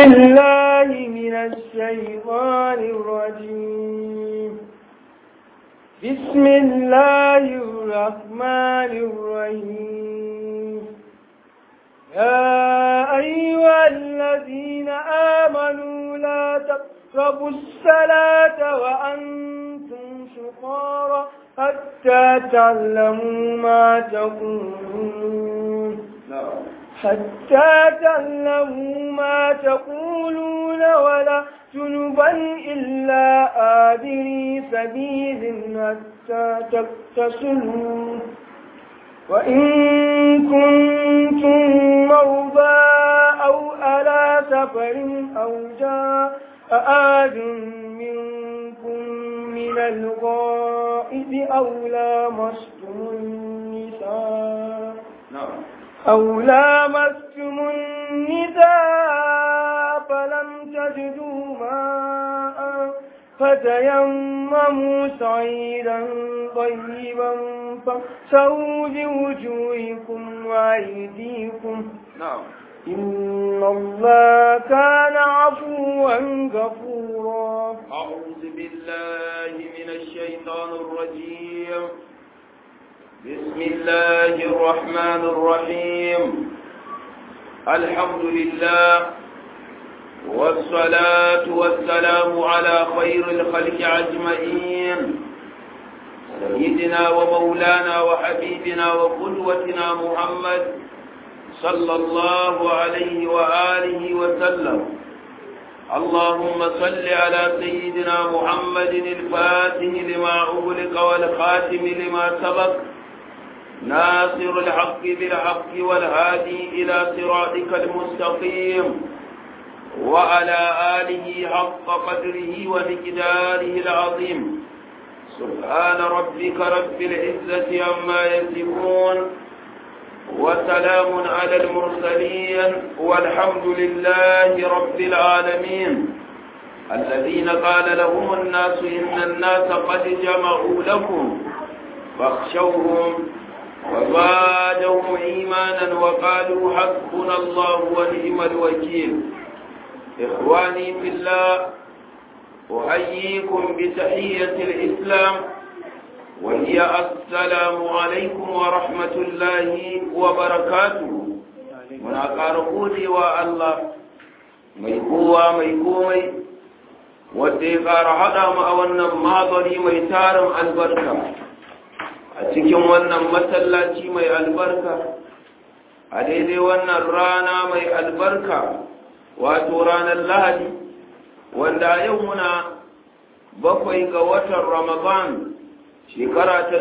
بالله من الشيطان الرجيم. بسم الله الرحمن الرحيم. يا أيها الذين آمنوا لا تقربوا الصلاة وأنتم سكارى حتى تعلموا ما تقولون ولا جنبا إلا آبري سبيل حتى تغتسلوا وإن كنتم مرضى أو على سفر أو جاء أحد منكم من الغائط أو لامستم النساء فلم تجدوا ماء فتيمموا صعيدا طيبا فامسحوا بوجوهكم وأيديكم إن الله كان عفوا غفورا. أعوذ بالله من الشيطان الرجيم. بسم الله الرحمن الرحيم. الحمد لله والصلاة والسلام على خير الخلق أجمعين سيدنا ومولانا وحبيبنا وقدوتنا محمد صلى الله عليه وآله وسلم. اللهم صل على سيدنا محمد الفاتح لما أغلق والخاتم لما سبق ناصر الحق بالحق والهادي إلى صراطك المستقيم وعلى آله حق قدره ومقداره العظيم. سبحان ربك رب العزة عما يصفون وسلام على المرسلين والحمد لله رب العالمين. الذين قال لهم الناس إن الناس قد جمعوا لكم فاخشوهم وزادهم إيمانا وقالوا حسبنا الله ونعم الوكيل. إخواني في الله، أحييكم بتحية الإسلام وهي السلام عليكم ورحمة الله وبركاته. muna ƙara godewa Allah mai kowa mai komai wanda ya ƙara haɗa mu a wannan mazari mai tarin albarka a cikin wannan masallaci mai albarka a daidai wannan rana mai albarka wato ranar Lahadi wanda yau muna 7 ga watan Ramadan shekara ta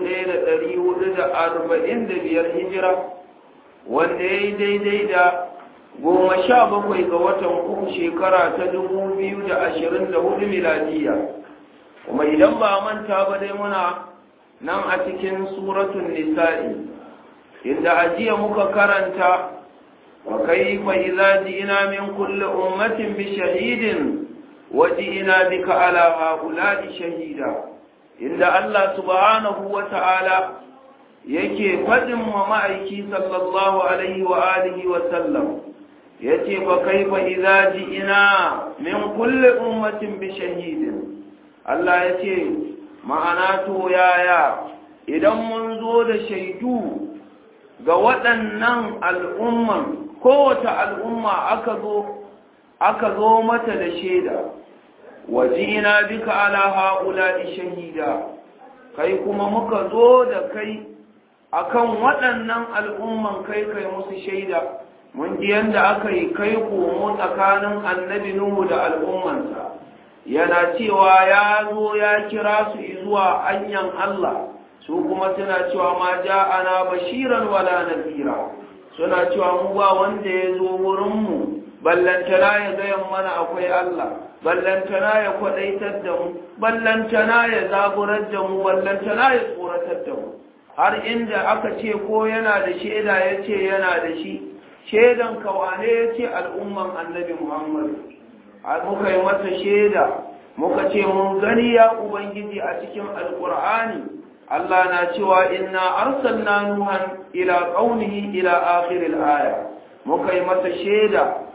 1445 hijira wanda ya yi daidai da 17 ga watan uku shekara ta 2024 miladiya. Kuma idan ba manta ba dai muna nan a cikin suratun nisa'i inda ajiya muka karanta wa kaifa idza ji'na min kulli ummatin bi shahidin wa ji'na bika ala haula'i shahida, inda Allah subhanahu wa ta'ala yake faɗin wa ma'aiki sallallahu alaihi wa alihi wa sallam yace fa kaifa idza ji'na min kulli ummatin bi shahidin. Allah yace ma'ana to yaya idan mun zo da shaidu ga waɗannan al'umman, kowace al'umma aka zo mata da shaida, wajina bika ala haula'i shahida, kai kuma muka zo da kai akan waɗannan al'umman kai musu shaida. Mun ji yanda aka yi kai komo tsakanin annabi Nuhu da al'ummansa, yana cewa ya zo ya kira su zuwa anyan Allah, su kuma suna cewa ma ja'ana bashiran wala nadira, suna cewa mu ba wanda ya zo wurinmu ballantana ya gayan mana akwai Allah, ballantana ya kwadaitar da mu, ballantana ya zaburar da mu, ballantana ya tsoratar da mu. Har inda aka ce ko yana da shaida ya ce yana da shi, shaidan kawane ya ce al'umman annabi Muhammad. Muka yi masa shaida muka ce mun gani ya Ubangiji a cikin Alƙur'ani Allah na cewa inna arsalna nuhan ila qaunihi ila akhiril aya. Muka yi masa shaida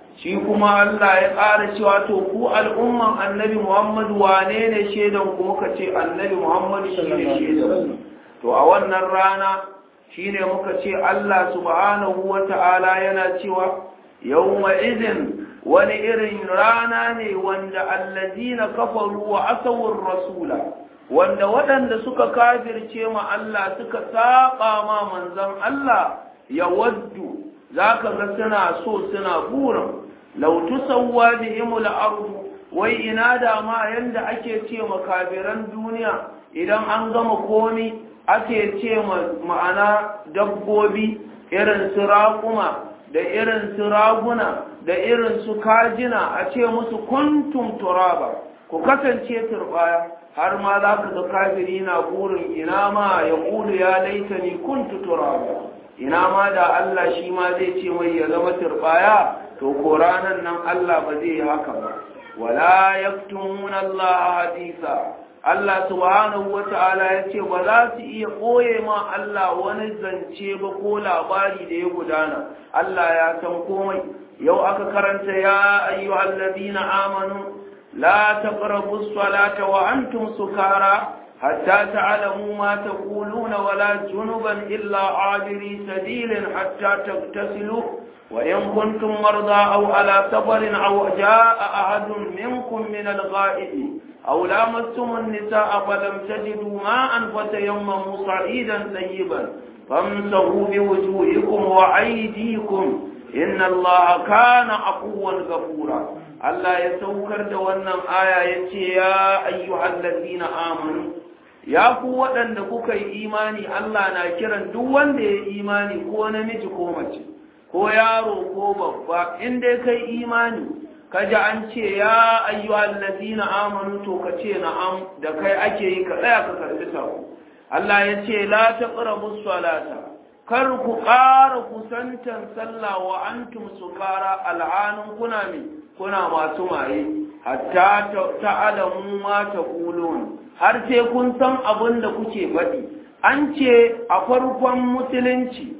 shi kuma Allah ya ƙara cewa to ku al'umman annabi Muhammad wane ne shaidan ku? muka ce annabi Muhammad shi ne shaidan. To a wannan rana shine muka ce Allah subhanahu wata'ala yana cewa yawma idin, wani irin rana ne wanda allazina kafaru wa asawur rasula, wanda waɗanda suka kafirce ma Allah suka saba ma manzon Allah, ya waddu zaka ga suna so suna burin law tusawwa bihimul ardu, wai ina da ma yanda ake ce ma kafiran duniya idan an gama komi ake ce ma'ana dabbobi irin su raƙuma da irin su raguna da irin su kajina a ce musu kuntum turaba, ku kasance turbaya, har ma za ka ga kafiri na burin ina ma ya ƙulu ya laitani kuntu turaba, ina ma da Allah shi ma zai ce mai ya zama turbaya. To ko ranan nan Allah ba zai yi haka ba. Wala yaktumuna Allah hadisa, Allah subhanahu wata'ala ya ce ba za su iya ɓoye ma Allah wani zance ba ko labari da ya gudana, Allah ya san komai. Yau aka karanta ya ayyuhal ladina amanu la taqrabus salata wa antum sukara hatta ta'lamu ma taquluna wala junuban illa abiri sabilin hatta tagtasilu wa in kuntum marda aw ala safarin aw jaa ahadun minkum min al-gha'ib أو لامستم النساء فلم تجدوا ماء فتيمموا صعيدا طيبا فامسحوا بوجوهكم وأيديكم إن الله كان عفوا غفورا. الله يسوكر دوانا آية يا أيها الذين آمنوا يا قوة أنكم إيماني الله ناكرا دوان دي إيماني كو نمج كو مج كو يارو كو بابا إن دي كي إيماني kaji an ce ya ayyuhal ladina amanu, to ka ce na'am, da kai ake yi, ka tsaya ka karbi sako. Allah ya ce la taqrabus salata, kar ku ƙara kusantan sallah wa antum sukara, al'anun kuna masu maye, hatta ta'lamu ma taqulun, har sai kun san abin da kuke faɗi. An ce a farkon musulunci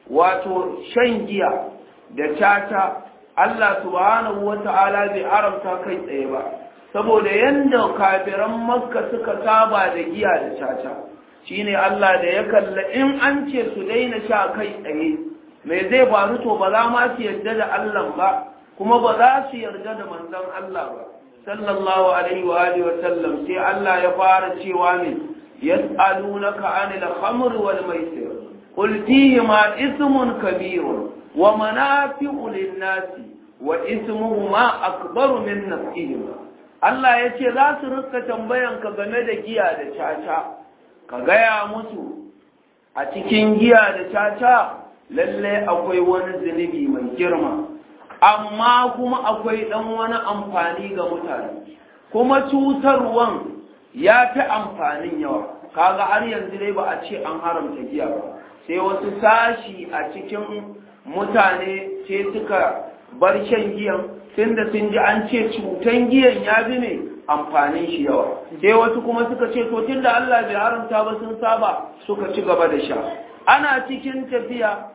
wato shan giya da tata Allah subhanahu wa ta'ala bai haramta kai tsaye ba, saboda yanda kafiran Makka suka saba da giya da caca, shine Allah da ya kalla in an ce su daina sha kai tsaye, me zai faru? To ba za ma su yarda da Allah ba, kuma ba za su yarda da manzon Allah ba, sallallahu alaihi wa alihi wa sallam. Sai Allah ya fara cewa ne, yas'alunaka 'anil khamr wal maisir, qul fihima ismun kabirun wa manafi'u lin-nasi wa ismuhuma akbaru min nafsihima. Allah ya ce za su rika tambayan ka game da giya da caca, ka gaya musu a cikin giya da caca lalle akwai wani zunubi mai girma, amma kuma akwai dan wani amfani ga mutane, kuma cutarwan ya fi amfanin yawa. Kaga har yanzu dai ba a ce an haramta giya ba, sai wasu sashi a cikin mutane sai suka bar shan giyan, tunda sun ji an ce cutan giyan ya bi ne amfanin shi yawa, sai wasu kuma suka ce to tunda Allah bai haramta ba sun saba, suka ci gaba da sha. Ana cikin tafiya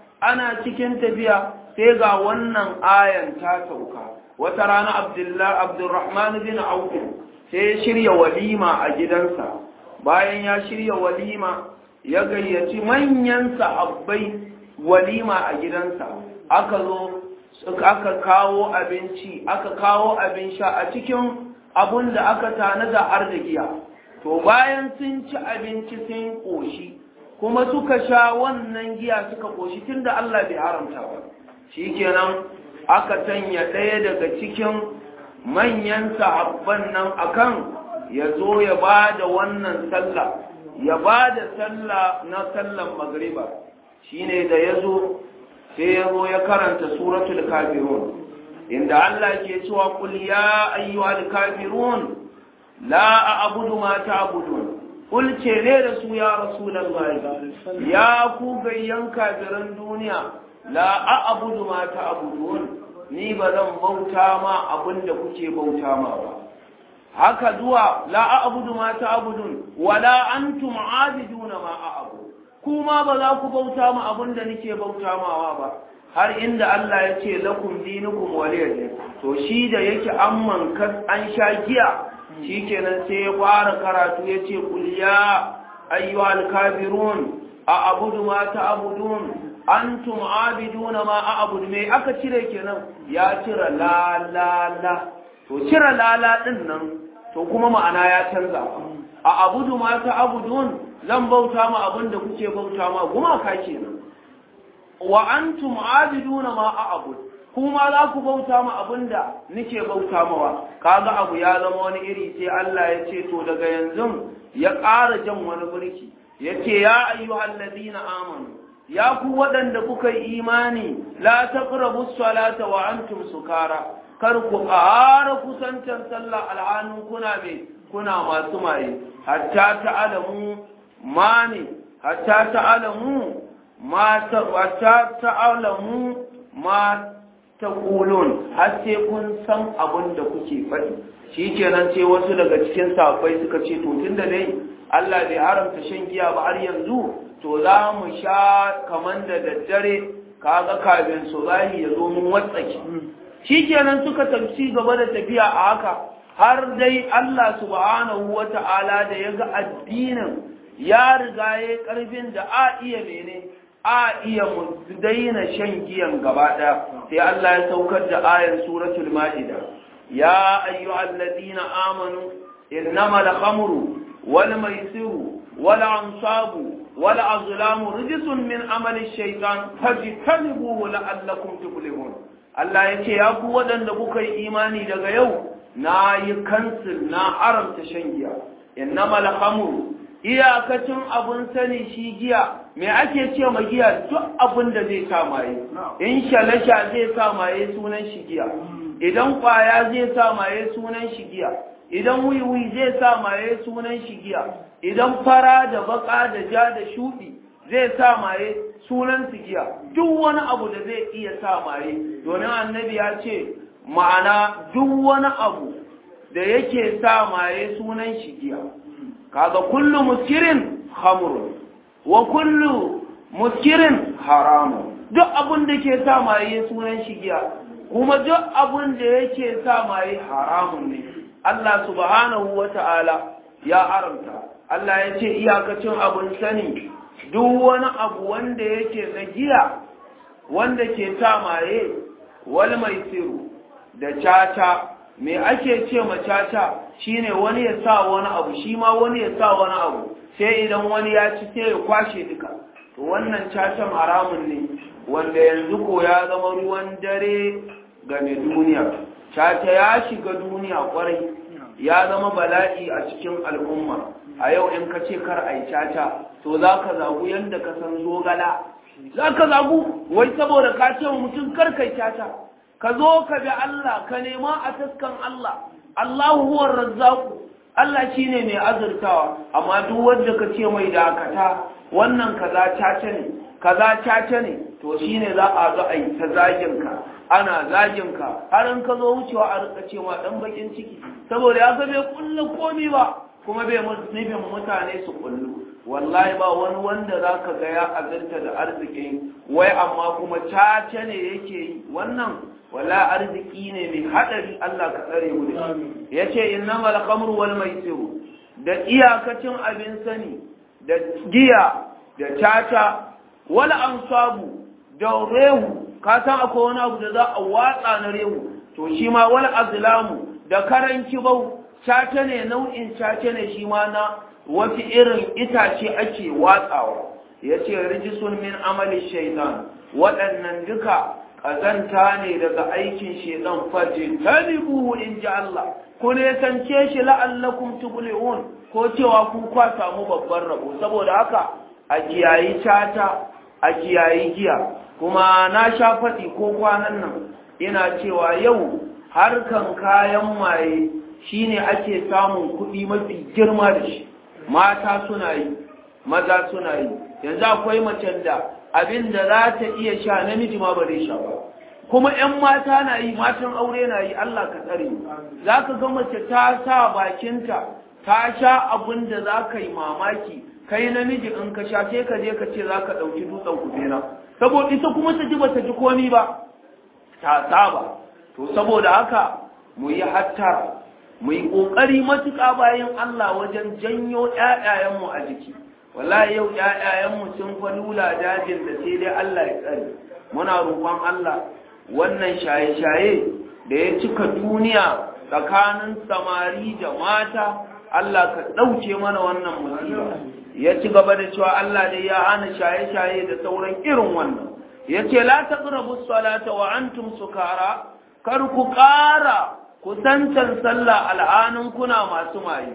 sai ga wannan ayan ta sauka. Wata rana Abdurrahman bin Auf sai ya shirya walima a gidansa. Bayan ya shirya walima ya gayyaci manyan sahabbai walima a gidansa, aka zo aka kawo abinci, aka kawo abin sha a cikin abun da aka tanada har da giya. To bayan sun ci abinci sun koshi, kuma suka sha wannan giya suka koshi, tunda Allah bai haramta ba, shikenan aka sanya ɗaya daga cikin manyan sahabban nan akan ya zo ya ba da wannan sallah, ya ba da sallah na sallan magriba. Shine da ya zo sai ya zo ya karanta suratul kafirun, inda Allah ke cewa qul ya ayyuhal kafirun la a'budu ma ta'budun, qul ce ne da su ya rasulullahi, ya ku gayyan kafiran duniya, la a'budu ma ta'budun, ni ba zan bauta ma abinda kuke bauta ma ba. Haka zuwa la a'budu ma ta'budun wala antum a'biduna ma a'budu, kuma ba za ku bauta ma abin da nake bauta mawa ba. har inda Allah ya ce lakum dinukum waliyadin. To shi da yake an sha giya shikenan sai ya fara karatu ya ce qul ya ayyuhal kafirun a'budu ma ta'budun antum abiduna ma a'budu. me aka cire kenan? ya cire la. to cire la din nan to kuma ma'ana ya canza. a'budu ma ta'budun zan bauta ma abinda kuke bauta ma gumaka kenan. wa antum abiduna ma a'bud kuma za ku bauta ma abinda nake bauta mawa. kaga abu ya zama wani iri sai Allah ya ce to daga yanzu ya ƙara jan wani burki yace ya ayyuhal ladina amanu ya ku waɗanda kuka yi imani la taqrabus salata wa antum sukara kar ku ƙara kusantar sallah alhanun kuna masu maye hatta ta'lamu ma taqulun har sai kun san abin da kuke faɗi. shikenan sai wasu daga cikin sahabbai suka ce to tunda dai Allah bai haramta shan giya ba har yanzu to za mu sha kaman da daddare kaga kafin subahi ya zo mun watsake. shikenan suka tafi gaba da tafiya a haka har dai Allah subhanahu wata'ala da ya ga addinin ya riga ya karfin da a iya mu daina shan giyan gaba ɗaya sai Allah ya saukar da ayar suratul ma'ida ya ayyuhalladhina amanu innamal khamru wal maisiru wal ansabu wal azlamu rijsun min amali shaytan fajtanibuhu la'allakum tuflihun. Allah yace ya ku wadanda kuka yi imani daga yau na yi kansil na haramta shan giya. innamal khamru iyakacin abun sani shi giya me ake ce ma giya? duk abin da zai sa maye. in shalasha zai sa maye sunan shi giya, idan kwaya zai sa maye sunan shi giya, idan wiwi zai sa maye sunan shi giya, idan fara da baka da ja da shudi zai sa maye sunan su giya. duk wani abu da zai iya sa maye, domin annabi ya ce ma'ana duk wani abu da yake sa maye sunan shi giya. kaga kullu muskirin khamrun wa kullu muskirin haramun. duk abun da ke sa maye sunan shi giya, kuma duk abun da yake sa maye haramun ne. Allah subhanahu wata'ala ya haramta. Allah ya ce iyakacin abun sani duk wani abu wanda yake na giya wanda ke sa maye wal maisiru da caca. me ake ce ma caca? shine wani ya sa wani abu shi ma wani ya sa wani abu, sai idan wani ya ci sai ya kwashe duka. to wannan cacan haramun ne wanda yanzu ko ya zama ruwan dare ga mai duniya. caca ya shiga duniya kwarai, ya zama bala'i a cikin al'umma. a yau in ka ce kar ai caca to za ka zagu yadda ka san zogala, za ka zagu wai saboda ka ce wa mutum kar kai caca. ka zo ka bi Allah, ka nema a taskan Allah. Allahu huwa razzaqu, Allah shine mai azurtawa. amma duk wanda ka ce mai dakata wannan kaza caca ne to shine za a zo ai ta zagin ka, ana zagin ka har in ka zo wucewa a rika cewa dan bakin ciki saboda ya ga bai kullu komai ba, kuma bai nufin mutane su kullu. wallahi ba wani wanda zaka ga ya azurta da arziki wai amma kuma caca ne yake yi. wannan wala arziki ne mai hadari. Allah ka tsare mu da shi. yace innamal khamru wal maisiru, da iyakacin abin sani da giya da caca, wal ansabu da rehu. ka san akwai wani abu da za a watsa na rehu, to shi ma wal azlamu da karan kibau. caca ne, nau'in caca ne shi ma na wasu irin itace ake watsawa. yace rijisun min amali shaytan, waɗannan duka ƙazanta ne daga aikin shedan. faje talibuhu in ji Allah, ku ne sance shi la'allakum tuflihun, ko cewa ku kwa samu babban rabo. saboda haka a kiyayi cata, a kiyayi giya. kuma na sha faɗi ko kwanan nan ina cewa yau harkan kayan maye shine ake samun kuɗi mafi girma da shi. mata suna yi, maza suna yi. yanzu akwai macen da abin da za ta iya sha namiji ma ba zai sha ba, kuma 'yan mata na yi, matan aure na yi. Allah ka tsare. za ka ga mace ta sa bakinta ta sha abin da za ka yi mamaki. kai namiji in ka sha sai ka je ka ce za ka ɗauki dutsen kubera, saboda ita kuma ta ji bata ji komai ba ta saba. To saboda haka mu yi hattara, mu yi ƙoƙari matuƙa bayan Allah wajen janyo ƴaƴayenmu a jiki. Wallahi yau ƴaƴayenmu sun fa lula dajin da sai dai Allah ya tsare. Muna roƙon Allah wannan shaye-shaye da ya cika duniya tsakanin samari da mata, Allah ka ɗauke mana wannan musiba. Ya ci gaba da cewa Allah dai ya hana shaye-shaye da sauran irin wannan. Ya ce la taqrabu salata wa antum sukara, kar ku ƙara kusantan sallah al'anun kuna masu maye,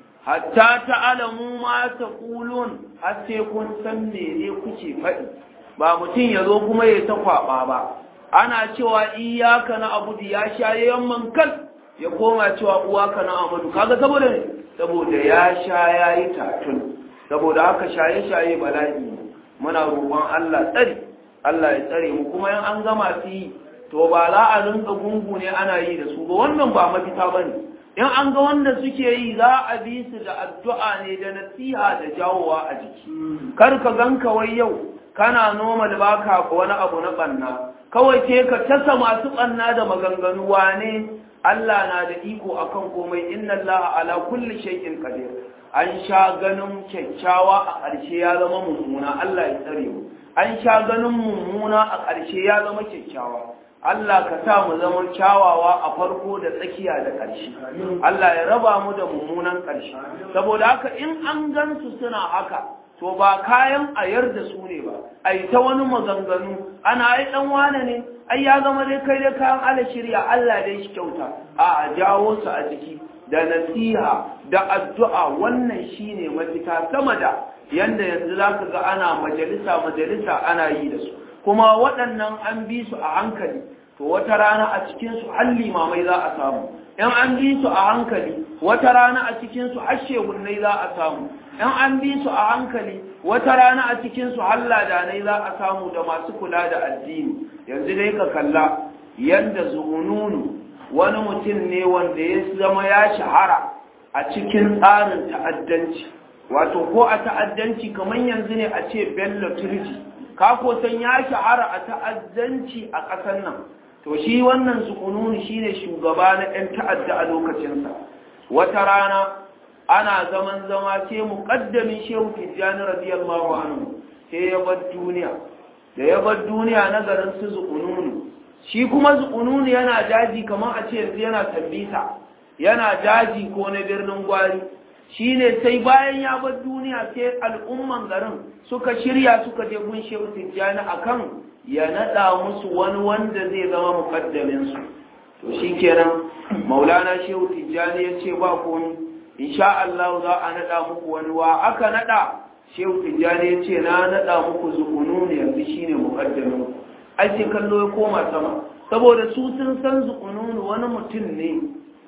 hatta ta'alamu ma taqulun, har sai kun san mene kuke faɗi. Ba mutum ya zo kuma ya ta kwaɓa ba. Ana cewa iyyaka na'budu ya shaye yamman kal, ya koma cewa uwaka na'budu. Kaga saboda ne? Saboda ya sha yayi tatun. Saboda haka shaye-shaye bala'i ne. Muna roƙon Allah tsari, Allah ya tsare mu, kuma in an gama su yi to ba za a rinka gungu ne ana yi da su ba, wannan ba mafita ba ne. In an ga wanda suke yi za a bi su da addu'a ne da nasiha da jawowa a jiki. Kar ka gan kawai yau kana noma da baka wani abu na ɓanna, kawai ke ka tasa masu ɓanna da maganganu. Wane Allah na da iko akan komai, inna Allah ala kulli shay'in qadir. An sha ganin kyakkyawa a ƙarshe ya zama mummuna, Allah ya tsare mu. An sha ganin mummuna a ƙarshe ya zama kyakkyawa. Allah ka sa mu zama kyawawa a farko da tsakiya da ƙarshe. Allah ya raba mu da mummunan ƙarshe. Saboda haka in an gansu suna haka, to ba kayan a yarda su ne ba. Ai ta wani maganganu, ana ai dan wane ne, ai ya zama dai kai da kayan ala shirya, Allah dai shi kyauta. A jawo su a jiki da nasiha da addu'a, wannan shine mafita sama da yanda yanzu zaka ga ana majalisa ana yi da su. Kuma waɗannan an bi su a hankali, to wata rana a cikinsu har limamai za a samu. In an bi su a hankali, wata rana a cikinsu har shehunnai za a samu. In an bi su a hankali, wata rana a cikinsu har ladanai za a samu da masu kula da addini. Yanzu dai ka kalla yanda Zu'ununu wani mutum ne wanda ya zama ya shahara a cikin tsarin ta'addanci. Wato ko a ta'addanci kamar yanzu ne a ce Bello Turji. Kako san ya shahara a ta'addanci a ƙasar nan. To shi wannan Zu'ununu shine shugaba na ɗan ta'adda a lokacinsa. Wata rana ana zama sai muqaddamin Shehu Tijjani radiyallahu anhu sai ya bar duniya. Da ya bar duniya na garin su Zu'ununu. Shi kuma Zu'ununu yana daji kamar a ce yanzu yana Tambisa. Yana daji ko na birnin Gwari. Shi ne sai bayan ya bar duniya sai al'umman garin suka shirya suka je gun Shehu Tijjani akan ya naɗa musu wani wanda zai zama muƙaddaminsu. To shi kenan Maulana Shehu Tijjani ya ce ba komi, insha Allah za a naɗa muku wani. Wa aka naɗa? Shehu Tijjani ya ce na naɗa muku Zu'ununu yanzu shine muƙaddamin. Ai sai kallo ya koma sama, saboda su sun san Zu'ununu wani mutum ne,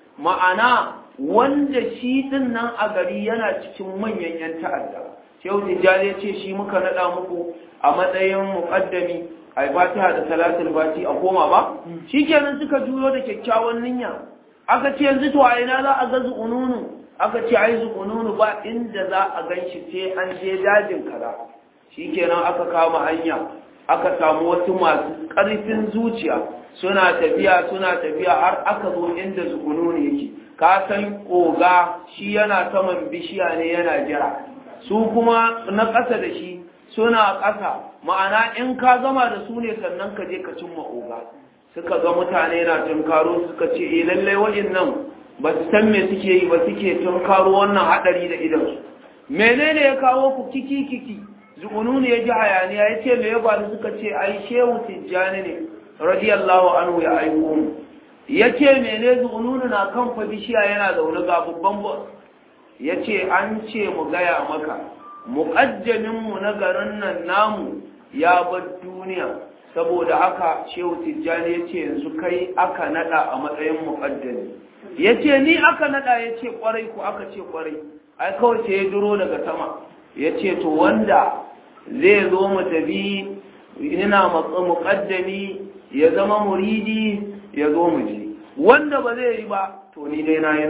ma'ana wanda shi din nan a gari yana cikin manyan 'yan ta'adda. Shehu Tijjani ya ce shi muka naɗa muku a matsayin muƙaddami, a Fatiha da Salatul Fati a koma ba? Shi kenan suka juyo da kyakkyawan niyya. Aka ce yanzu to a ina za a ga Zu'ununu? Aka ce ai Zu'ununu ba inda za a gan shi sai an je dajin kaza. Shi kenan aka kama hanya, aka samu wasu masu ƙarfin zuciya suna tafiya har aka zo inda Zu'ununu yake. Ka san koga shi yana saman bishiya ne yana jira, su kuma na ƙasa da shi suna ƙasa, ma'ana in ka gama da su ne sannan ka je ka cimma oga. Suka ga mutane na tunkaro suka ce lallai waɗannan ba su san me suke yi ba, suke tunkaro wannan haɗari da idansu. Menene ya kawo ku kiki? Zu'ununu ya ji hayaniya ya ce me ya faru? Suka ce ai Shehu Tijjani ne radiyallahu anhu ya aiko mu. Ya ce mene? Zu'ununu na kan fa bishiya yana zaune ga babban boss. Ya ce an ce mu gaya maka muƙaddaminmu na garin nan namu ya bar duniya, saboda haka Shehu Tijjani ya ce yanzu kai aka naɗa a matsayin muƙaddami. Ya ce ni aka naɗa? Ya ce ƙwarai ku. Aka ce ƙwarai. Ai kawai sai ya duro daga sama. Ya ce to wanda zai zo mu tafi ina muƙaddami ya zama muridi ya zo mu je, wanda ba zai yi ba to ni dai na yi nan.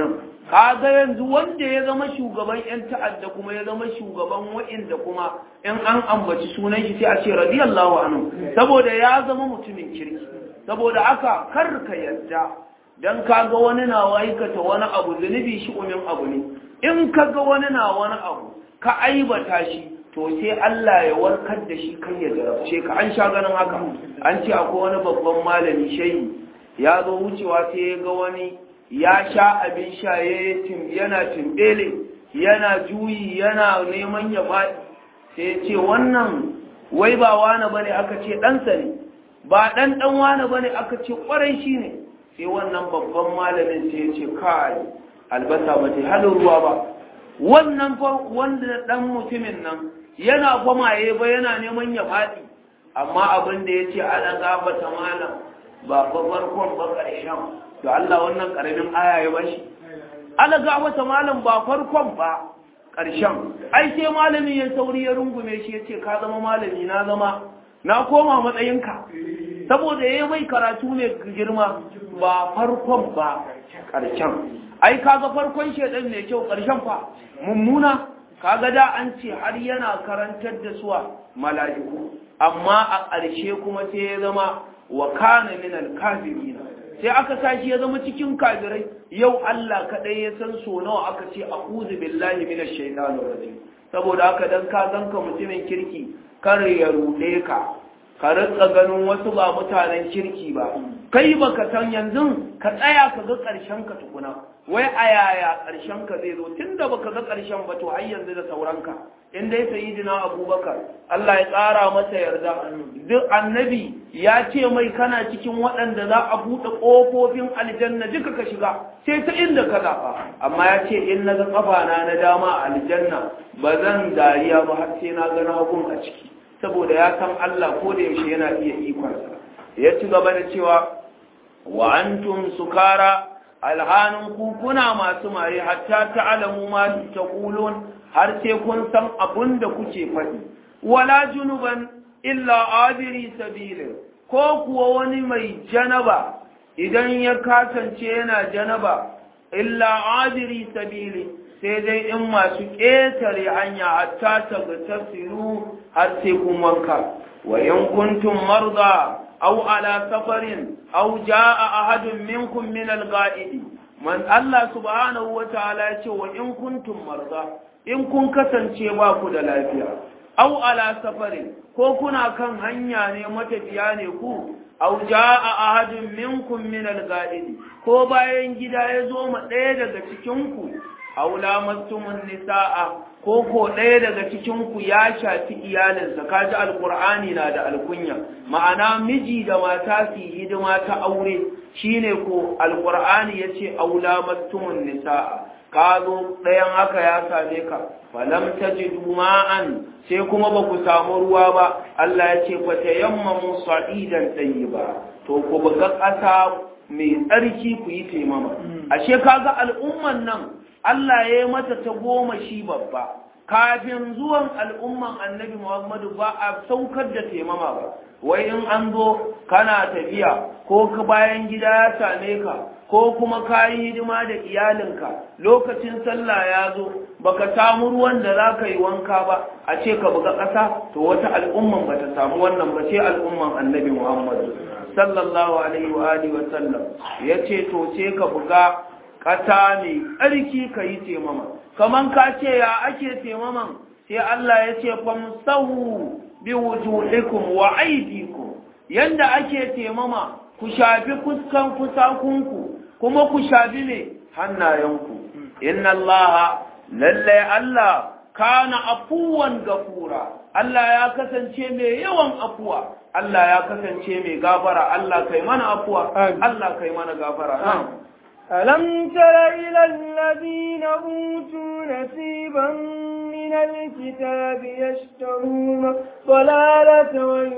kaga yanzu wanda ya zama shugaban yan ta'adda kuma ya zama shugaban wa'inda kuma in an ambaci sunan shi sai a ce radiyallahu anhu saboda ya zama mutumin kirki saboda aka karka yadda dan kaga wani na aikata wani abu zunubi shi umin abu ne in kaga wani na wani abu ka aibata shi to sai Allah ya warkar da shi kan ya jarabce ka an sha ganin haka an ce akwai wani babban malami shehi ya zo wucewa sai ya ga wani ya sha abin sha yana timbele yana juyi yana neman ya faɗi sai ya ce wannan wai ba wani bane aka ce ɗansa ne ba ɗan wani bane aka ce ƙwarai shi ne sai wannan babban malamin sai ya ce kai albasa ba ta halin ruwa ba wannan wanda ɗan mutumin nan yana kwamaye ba yana neman ya faɗi amma abin da ya ce ana gabata malam ba farkon ba ƙarshen da Allah wannan ƙaramin aya ya bashi ana gabata malam ba farkon ba ƙarshen ai sai malamin ya sauri ya rungume shi ya ce ka zama malami na koma matsayinka saboda ya mai karatu ne girma ba farkon ba ƙarshen ai kaga farkon shedan ne kyau ƙarshen fa mummuna kaga da an ce har yana karantar da suwa mala'iku amma a ƙarshe kuma sai ya zama wa kana min al-kafirin sai aka tashi ya zama cikin kafirai yau Allah kadai ya san so nawa aka ce a'udhu billahi minash shaitanir rajim saboda haka dan ka zanka mutumin kirki kar ya rude ka rika ganin wasu ba mutanen kirki ba kai baka san yanzu ka tsaya ka ga ƙarshen ka tukuna wai a yaya ƙarshen ka zai zo tunda baka ga ƙarshen ba to har yanzu da sauranka in dai sayyidina Abubakar Allah ya tsara masa yarda duk annabi ya ce mai kana cikin waɗanda za a buɗe ƙofofin aljanna duka ka shiga sai ta inda ka zaɓa amma ya ce in na ga ƙafana na dama a aljanna ba zan dariya ba har sai na ga hagun a ciki saboda ya san Allah ko da yaushe yana iya ikonsa ya ci gaba da cewa wa antum sukara alhanun ku kuna masu maye hatta ta'lamu ma taqulun har sai kun san abun da kuke faɗi wala junuban illa abiri sabili ko kuwa wani mai janaba idan ya kasance yana janaba illa abiri sabili sai dai in masu ƙetare hanya hatta ta tafsiru har sai kun wanka wa in kuntum marda aw ala safarin aw jaa ahadun minkum min al-ghaidi man Allah subhanahu wa ta'ala ya ce wa in kuntum marda in kun kasance ba ku da lafiya aw ala safarin ko kuna kan hanya ne matafiya ne ku aw jaa ahadun minkum min al-ghaidi ko bayan gida ya zo ma ɗaya daga cikin ku aw lamastumun nisaa ko ɗaya daga cikinku ya shafi iyalinsa kaji alkur'ani na da alkunya ma'ana miji da mata su hidima ta aure shine ko alkur'ani yace aula mastumun nisaa ka zo ɗayan haka ya same ka falam tajidu ma'an sai kuma ba ku samu ruwa ba Allah ya ce fa tayammamu sa'idan tayyiba to ku buga ƙasa mai tsarki ku yi taimama ashe kaga al'umman nan Allah ya yi mata ta goma shi babba kafin zuwan al'umman annabi Muhammadu ba a saukar da taimama ba wai in an zo kana tafiya ko ka bayan gida ya same ka ko kuma ka yi hidima da iyalinka lokacin sallah ya zo baka samu ruwan da za ka yi wanka ba a ce ka buga ƙasa to wata al'umman ba ta samu wannan ba sai al'umman annabi Muhammadu sallallahu alaihi wa alihi wa sallam ya ce to sai ka buga ƙasa mai tsarki ka yi taimama kaman ka ce ya ake taimaman sai Allah ya ce famsahu bi wujuhikum wa aydikum yanda ake taimama ku shafi fuskan fusakunku kuma ku shafi ne hannayenku inna Allah lalle Allah kana afuwan gafura Allah ya kasance mai yawan afuwa Allah ya kasance mai gafara Allah kai mana afuwa Allah kai mana gafara ألم تر إلى الذين أوتوا نصيبا من الكتاب يشترون الضلالة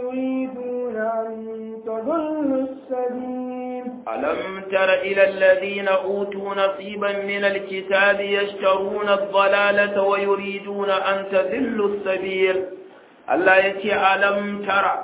ويريدون أن تضلوا السبيل ألم تر إلى الذين أوتوا نصيبا من الكتاب يشترون الضلالة ويريدون أن تضلوا السبيل الله يتي ألم تر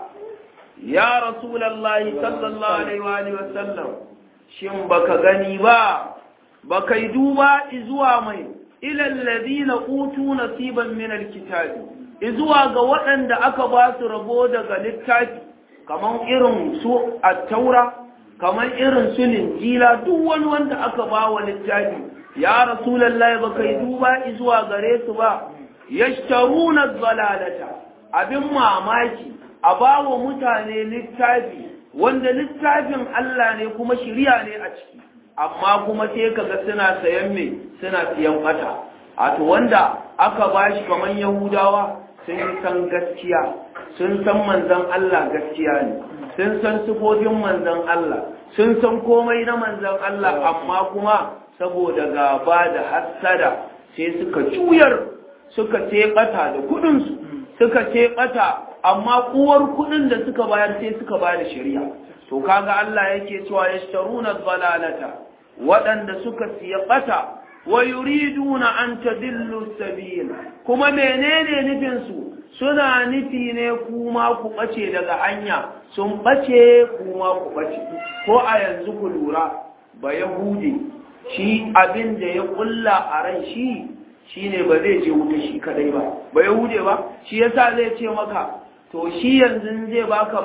يا رسول الله صلى الله عليه وآله وسلم shin baka gani ba ba kai duba izuwa mai ilal ladina utu nasiban min alkitabi izuwa ga waɗanda aka ba su rabo daga littafi kaman irin su at-taura kaman irin su linjila duk wani wanda aka ba wa littafi ya rasulullahi ba kai duba izuwa gare su ba yashtaruna dhalalata abin mamaki a ba wa mutane littafi wanda littafin Allah ne kuma shiriya ne a ciki amma kuma sai kaga suna sayan me suna siyan bata wato wanda aka bashi kaman yahudawa sun san gaskiya sun san manzon Allah gaskiya ne sun san sifofin manzon Allah sun san komai na manzon Allah amma kuma saboda gaba da hassada sai suka juyar suka ce bata da kudin su suka ce bata amma uwar kudin da suka bayar sai suka bayar shari'a to kaga Allah yake cewa yashtaruna dhalalata waɗanda suka siya bata wa yuriduna an tadillu sabil kuma menene nufin su suna nufi ne kuma ku bace daga hanya sun bace kuma ku bace ko a yanzu ku lura ba yahudi shi abin da ya kulla a ran shi shine ba zai je wuta shi kadai ba yahude ba shi yasa zai ce maka to shi yanzu zai baka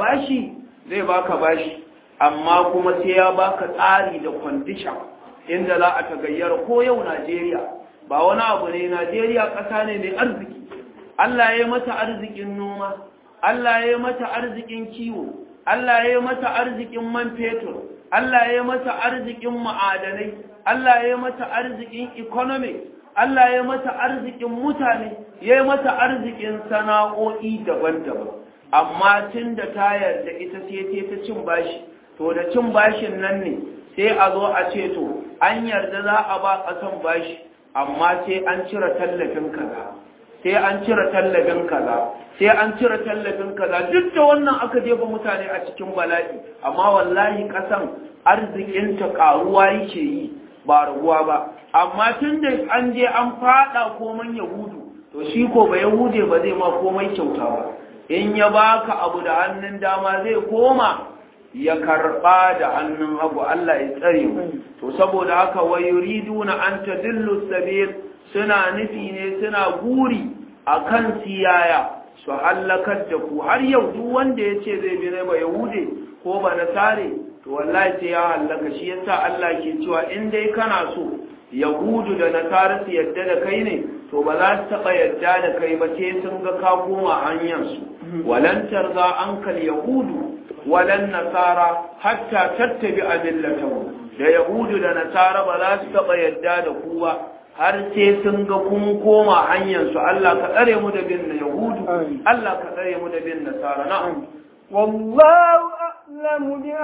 bashi amma kuma sai ya baka tsari da condition inda za a tagayyara ko yau Najeriya ba wani abu ne Najeriya ƙasa ne mai arziki Allah ya yi mata arzikin noma Allah ya yi mata arzikin kiwo Allah ya yi mata arzikin man fetur Allah ya yi mata arzikin ma'adanai Allah ya yi mata arzikin economic Allah ya yi mata arzikin mutane ya yi mata arzikin sana'o'i daban-daban amma tun da ta yarda ita sai ta cin bashi to da cin bashin nan ne sai a zo a ce to an yarda za a ba ƙasan bashi amma sai an cire tallafin kaza sai an cire tallafin kaza sai an cire tallafin kaza duk da wannan aka jefa mutane a cikin bala'i amma wallahi ƙasan arzikinta ƙaruwa yake yi ba raguwa ba amma tun da an je an faɗa komai yahudu to shi ko ba yahude ba zai ma komai kyauta ba in ya baka abu da hannun dama zai koma ya karba da hannun hagu Allah ya tsare mu to saboda haka wa yuriduna an tadillu sabil suna nufi ne suna guri akan siyaya su halakar da ku har yau duk wanda yace zai bi ne ba yahude ko ba nasare to wallahi sai ya halaka shi yasa Allah ke cewa in dai kana so yahudu da nasara su yadda da kai ne to ba za su taɓa yadda da kai ba sai sun ga ka koma hanyarsu walan tarza ankal yahudu walan nasara hatta tattabi adillatahu da yahudu da nasara ba za su taɓa yadda da ku ba har sai sun ga kun koma hanyarsu Allah ka tsare mu da bin yahudu Allah ka tsare mu da bin nasara na'am wallahu a'lamu bi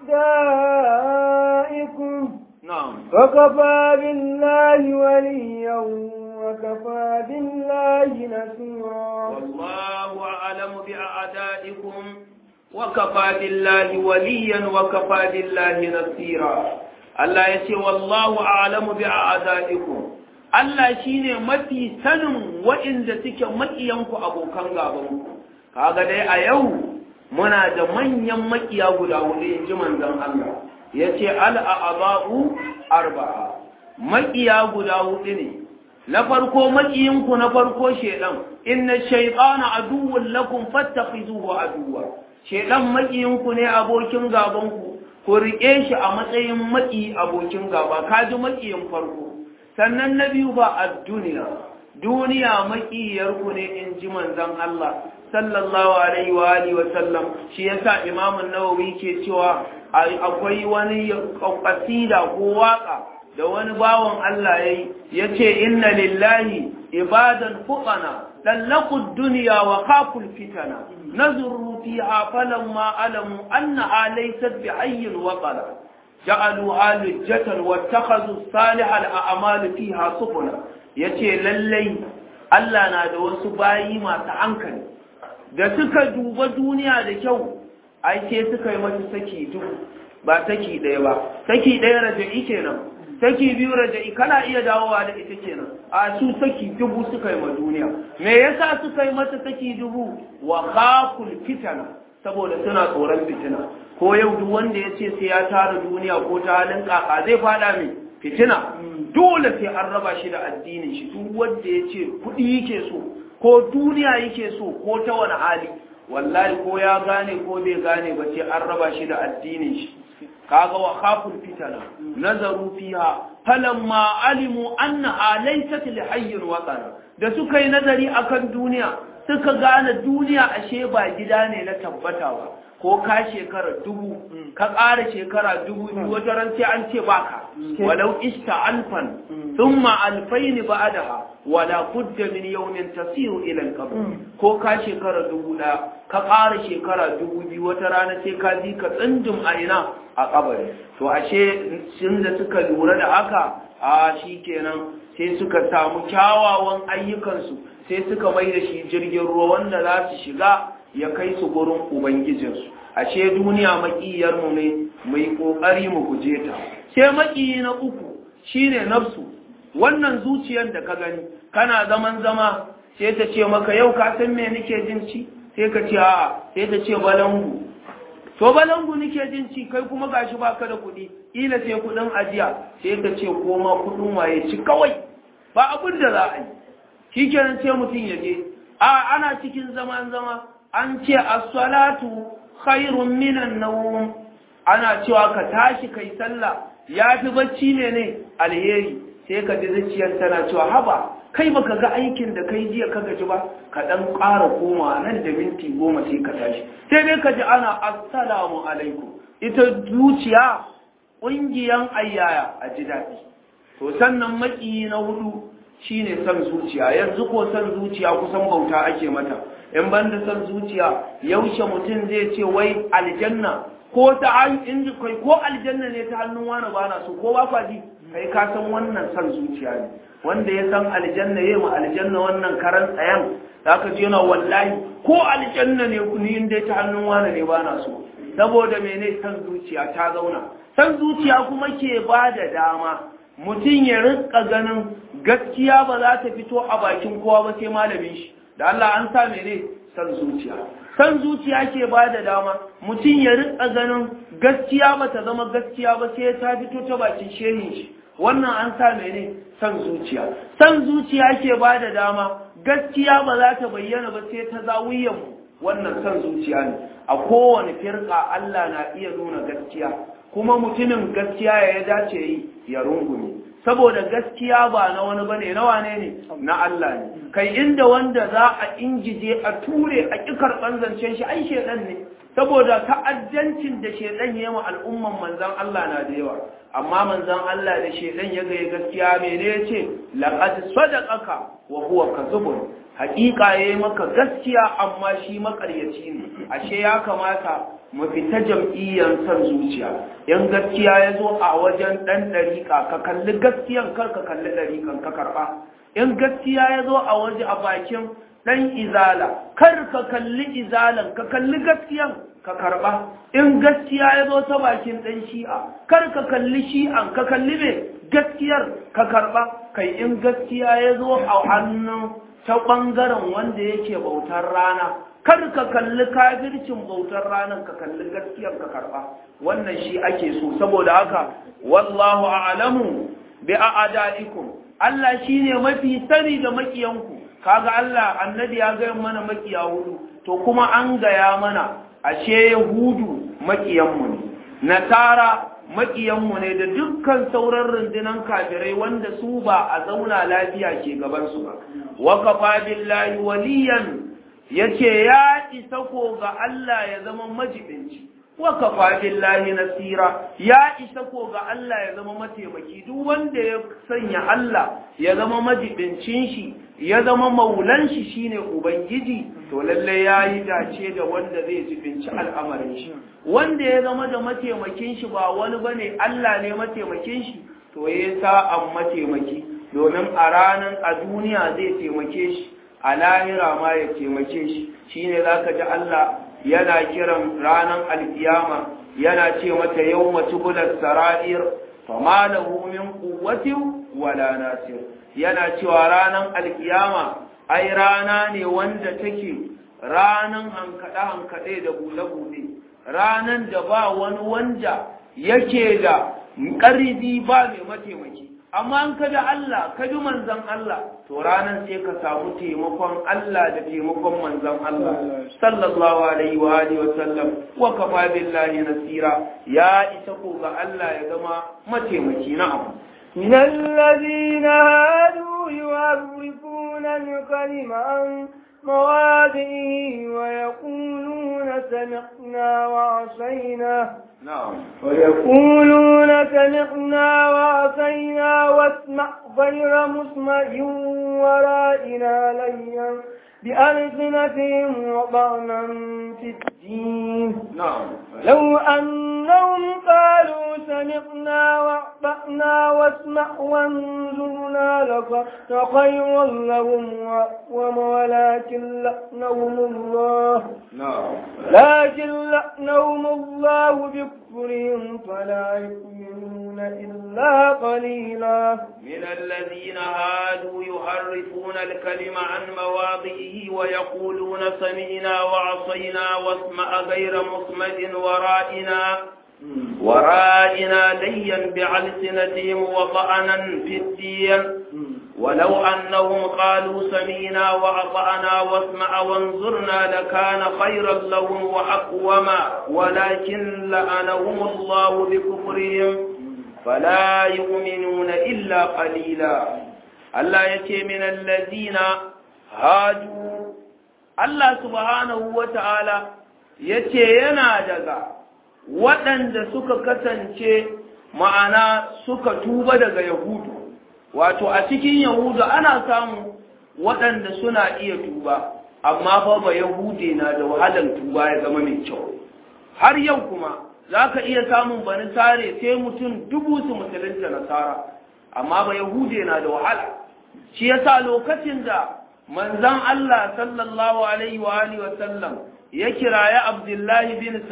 a'daikum نعم وكفى بالله وليا وكفى بالله نصيرا والله أعلم بأعدائكم وكفى بالله وليا وكفى بالله نصيرا الله يسي والله أعلم بأعدائكم Allah shine mafi sanin waɗanda suke makiyanku abokan gabanku kaga dai a yau muna da manyan makiya guda hudu inji manzon Allah yace al-a'ba'u arba'a makiya guda hudu ne na farko makiyinku na farko shedan inna shaytana aduwwun lakum fattakhizuhu aduwwa shedan makiyinku ne abokin gabanku ku rike shi a matsayin maki abokin gaba kaji makiyin farko sannan na biyu ba duniya makiyarku ne in ji manzon Allah sallallahu alaihi wa alihi wa sallam shi yasa Imam an-Nawawi ke cewa akwai wani qasida ko waka da wani bawon Allah yace inna lillahi ibadan fuqana talaqu ad-dunya wa khaful fitana nazuru fiha falamma alamu anna laysat bi'ayyin waqala جعلوا لجة واتخذوا صالح الأعمال فيها سفنا yace lallai Allah na da wasu bayi masu hankali da suka duba duniya da kyau ai sai suka yi mata saki dubu ba saki ɗaya ba saki ɗaya raja'i kenan saki biyu raja'i kana iya dawowa da ita kenan a su saki dubu suka yi ma duniya me yasa suka yi mata saki dubu wa khaful fitana saboda suna tsoron fitina ko yau duk wanda ya ce sai ya tara duniya ko ta halin kaka zai fada mai fitina dole sai an raba shi da addinin shi. duk wanda ya ce kuɗi yake so ko duniya yake so ko ta wani hali, wallahi ko ya gane ko bai gane ba sai an raba shi da addinin shi. kaga wa khaful fitana nazaru fiha falamma alimu annaha laysat li hayyin waqara, da suka yi nazari akan duniya suka gane duniya ashe ba gida ne na tabbata ba. ko ka shekara 1000 ka ƙara shekara 2000 wata ran sai an ce baka walau ista alfan thumma alfayn ba'daha wala budda min yawmin tasiru ila al-qabr. ko ka shekara 1000 ka ƙara shekara 2000 wata rana sai ka ji ka tsindum a ina a kabari. to ashe sun da suka lura da haka shikenan sai suka samu kyawawan ayyukansu sai suka mai da shi jirgin ruwa wanda za su shiga ya kai su gurin ubangijinsu. ashe duniya makiyarmu ne, mai kokari mu guje ta. sai makiyi na uku shine nafsu. wannan zuciyar da ka gani kana zaman zama sai ta ce maka yau ka san me nake jin ci, sai ka ce a'a, sai ta ce balangu. to balangu nake jin ci, kai kuma gashi baka da kuɗi, ila sai kuɗin ajiya, sai ta ce koma kuɗin waye ci kawai, ba abin da za a yi. shikenan sai mutum ya je ana cikin zaman zama an ce as-salatu khairun minan nawm, ana cewa ka tashi kai sallah yafi bacci ne alheri. sai ka ji zuciyar tana cewa haba kai baka ga aikin da kai jiya ka gaji ba, ka dan ƙara koma nan da minti 10 sai ka tashi. sai dai ka ji ana assalamu alaikum. ita zuciya ƙungiyan ayyaya a ji daɗi. to sannan maki na hudu shine san zuciya. yanzu ko san zuciya kusan bauta ake mata. in banda san zuciya yaushe mutum zai ce wai aljanna ko ta inji kai ko aljanna ne ta hannun wani ba na so ko ba kwa ji, kai ka san wannan san zuciya ne. wanda ya san aljanna yayi ma aljanna wannan karan tsayan zaka ji yana wallahi ko aljanna ne ni in dai ta hannun wani ne ba na so. saboda mene? san zuciya ta zauna. san zuciya kuma ke ba da dama mutum ya rinka ganin gaskiya ba za ta fito a bakin kowa ba sai malamin shi. da Allah an sa mene? san zuciya. san zuciya ke ba da dama mutum ya rinka ganin gaskiya ba ta zama gaskiya ba sai ta fito ta bakin shehin shi. wannan an sa mene? san zuciya. san zuciya ke ba da dama gaskiya ba za ta bayyana ba sai ta zawiyan mu. wannan san zuciya ne. a kowane firka Allah na iya nuna gaskiya, kuma mutumin gaskiya ya dace yi ya rungume. saboda gaskiya ba na wani bane, na wane ne? na Allah ne. kai inda wanda za a ingije a ture a kikar zancen shi ai shedan ne. saboda ta'addancin da shedan yayi wa al'umman manzon Allah na da yawa. amma manzon Allah da shedan ya ga gaskiya mene yace laqad sadaqaka wa huwa kadhubun. haƙiƙa yayi maka gaskiya amma shi makaryaci ne. ashe ya kamata mu fita jam'iyyar san zuciya. yan gaskiya ya zo a wajen ɗan ɗariƙa ka kalli gaskiyan kar ka kalli ɗariƙan ka karɓa. in gaskiya ya zo a waje a bakin ɗan izala kar ka kalli izalan ka kalli gaskiyan ka karɓa. in gaskiya ya zo ta bakin ɗan shi'a kar ka kalli shi'an ka kalli me gaskiyar ka karɓa. kai in gaskiya ya zo a hannun ta ɓangaren wanda yake bautar rana kar ka kalli kafircin bautar ranar ka kalli gaskiyar ka karɓa. wannan shi ake so. saboda haka wallahu a'lamu bi a'daikum. Allah shine mafi sani da makiyanku. kaga Allah annabi ya ga mana makiya hudu, to kuma an gaya mana ashe yahudu makiyanmu ne, nasara makiyanmu ne da dukkan sauran rundunan kafirai wanda su ba a zauna lafiya ke gabansu ba. wa kafa billahi waliyan yace ya isa ko ga Allah ya zama majibinci. wa kafa billahi nasira ya isa ko ga Allah ya zama mataimaki. duk wanda ya sanya Allah ya zama majibincin shi ya zama maulan shi shine ubangiji, to lalle yayi dace da wanda zai jibinci al'amarin shi. wanda ya zama da mataimakin shi ba wani bane Allah ne mataimakin shi, to yayi sa'an mataimaki. domin a ranar a duniya zai taimake shi, a lahira ma ya taimake shi. shine zaka ji Allah yana kiran ranar alkiyama yana ce mata yawma tubulas sara'ir fama lahu min quwwatin wala nasir. yana cewa ranar alkiyama ai rana ne wanda take ranan hankade da bude-bude, ranan da ba wani wanda yake da ƙarfi ba mai mataimaki. Amma an ka bi Allah ka bi manzon Allah to ranar sai ka samu taimakon Allah da taimakon manzon Allah sallallahu alaihi wa alihi wa sallam wa kafa billahi nasira ya isa ko ga Allah ya zama mataimaki na abu. من الذين هادوا يحرفون الكلم عن مواضعه ويقولون سمعنا وعصينا واسمع غير مسمع ورائنا ليا بألسنتهم وطعنا في الدين لو أنهم قالوا سمعنا وأطعنا واسمع وانظرنا لخير لهم ولكن لعنهم الله بكفرهم فلا يؤمنون إلا قليلا. من الذين هادوا يحرفون الكلم عن مواضعه ويقولون سمعنا وعصينا واسمع غير مسمع ورائنا ليا بألسنتهم وطعنا في الدين ولو أنهم قالوا سمعنا وأطعنا واسمع وانظرنا لكان خيرا لهم وأقوما ولكن لعنهم الله بكفرهم فلا يؤمنون إلا قليلا. الله يتي من الذين هادوا الله سبحانه وتعالى يتي ينادغا waɗanda suka kasance ma'ana suka tuba daga Yahudu, wato a cikin Yahudu ana samu waɗanda suna iya tuba, amma ba Yahude na da wahalar tuba ya zama mai kyau. Har yau kuma za ka iya samun bani tare sai mutum 1000 su musulunta nasara, amma Yahude na da wahala. Shi yasa lokacin da manzon Allah sallallahu alaihi wa sallam ya kiraye Abdullahi bin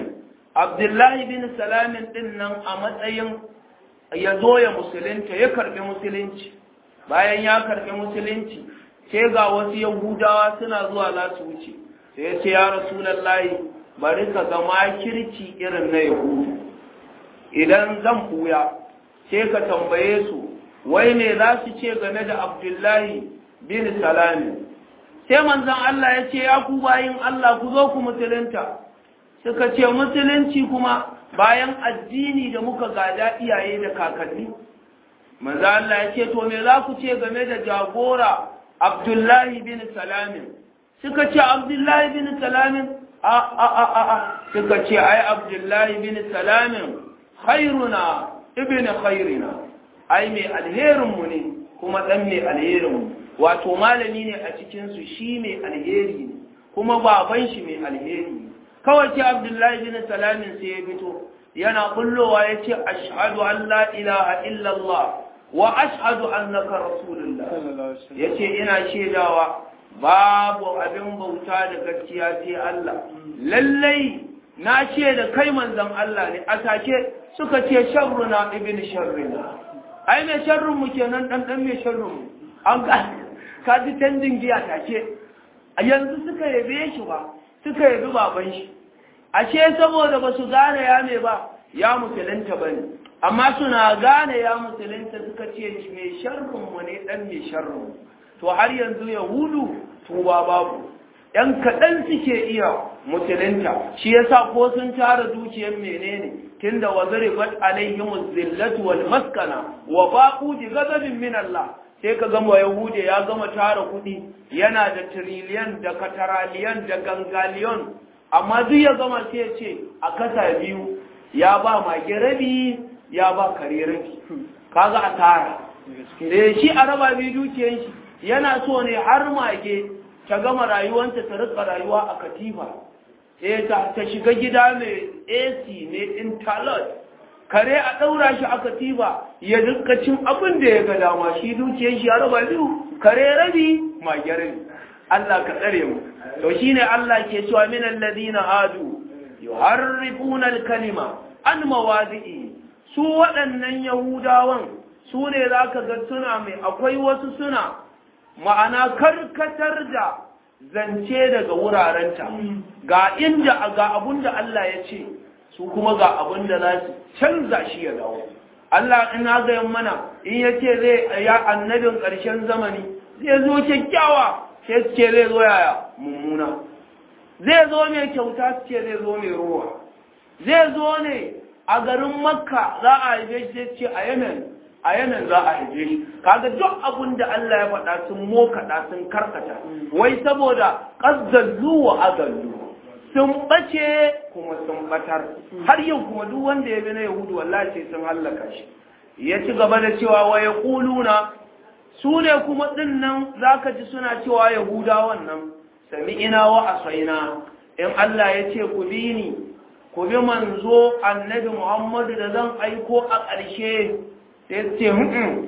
Salamin ɗin nan a matsayin ya zo ya musulunta, ya karɓi musulunci. Bayan ya karɓi musulunci, sai ga wasu Yahudawa suna zuwa za su wuce. Sai ya ce, ya Rasulallahi, bari ka ga makirci irin na Yahudu. Idan zan ɓuya, sai ka tambaye su, wai me za su ce game da Abdullahi bin Salamin. Sai manzon Allah ya ce, ya ku bayin Allah ku zo ku musulunta. Suka ce musulunci kuma bayan addini da muka gada iyaye da kakanni. Manzo Allah ya ce to me za ku ce game da jagora Abdullahi bin Salamin? Suka ce Abdullahi bin Salamin suka ce ai Abdullahi bin Salamin khairuna ibn khairina, ai mai alherin mu ne kuma dan mai alherin mu, wato malami ne a cikin su, shi mai alheri ne kuma baban shi mai alheri ne. Kawai ce Abdullahi bin Salamin sai ya fito yana kullowa ya ce ashhadu an la ilaha illallah wa ashhadu annaka rasulullah, ya ce ina shaidawa babu abin bauta da gaskiya sai Allah, lallai na shaida kai manzon Allah ne. A take suka ce sharruna ibn sharrina, ai mai sharrun mu kenan dan mai sharrun mu. An ka ji canjin giya take, a yanzu suka yabe shi ba, suka yabi baban shi. Ashe saboda ba su gane ya me ba ya musulunta ba ne, amma suna gane ya musulunta suka ce mai sharrunmu ne ɗan mai sharrunmu. To har yanzu Yahudu tuba babu, ‘yan kaɗan suke iya musulunta, shi yasa ko sun tara dukiyar menene tunda wa zaribat alaihim zillatu wal maskana wa baqu bi ghadabin min Allah. Sai ka gama Yahude ya gama tara kuɗi, yana da tiriliyan da kataraliyan da gangaliyon, amma duk ya gama sai ya ce a kasa biyu, ya ba mage rabi ya ba kare rabi, kaga a tara da shi a raba biyu dukiyar shi. Yana so ne har mage ta gama rayuwanta ta rika rayuwa a katifa, ta shiga gida mai AC mai interlock, kare a ɗaura shi a katifa ya rika cin abin da ya ga dama, shi dukiyar shi ya raba biyu, kare rabi mage rabi. Allah ka tsare mu. To shine Allah ke cewa min alladhina hadu yuharrifuna al-kalima an mawadi'i, su waɗannan Yahudawan su ne zaka ga suna mai akwai wasu suna ma'ana karkatar da zance daga wurarenta ga inda ga abunda Allah ya ce su kuma ga abin da za su canza shi ya dawo. Allah in ga mana in yace zai ya annabin ƙarshen zamani zai zo kyakkyawa sai ce zai zo yaya mummuna, zai zo mai kyauta ce zai zo mai ruwa, zai zo ne a garin Makka za a haife shi ce a Yemen za a haife shi. Kaga duk abin da Allah ya faɗa sun mokaɗa sun karkata wai saboda qazzallu wa adallu, sun bace kuma sun batar. Har yau kuma duk wanda ya bi na Yahudu wallahi sai sun hallaka shi. Ya ci gaba da cewa wa yaquluna, su ne kuma dinnan zaka ji suna cewa Yahudawan nan sami'ina wa asaina, in Allah ya ce ku bi ni ku bi manzo annabi Muhammadu da zan aiko a ƙarshe, sai ce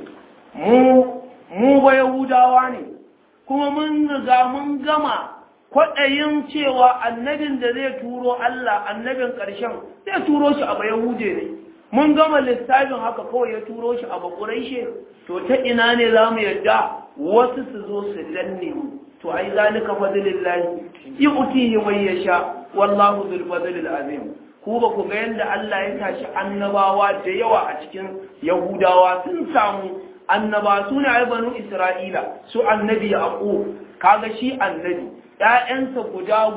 mu ba Yahudawa ne kuma mun riga mun gama kwaɗayin cewa annabin da zai turo Allah annabin ƙarshen zai turo shi a ba Yahude ne, mun gama lissafin haka kawai ya turo shi a ba Quraishe. To ta ina ne za mu yarda wasu su zo su danne mu? To ai zalika fadlillahi yu'tihi man yasha wallahu dhul fadlil azim. Ku ba ku ga yanda Allah ya tashi annabawa da yawa a cikin Yahudawa, sun samu annaba su ne ai banu Isra'ila, su annabi Yaqub, kaga shi annabi ƴaƴansa guda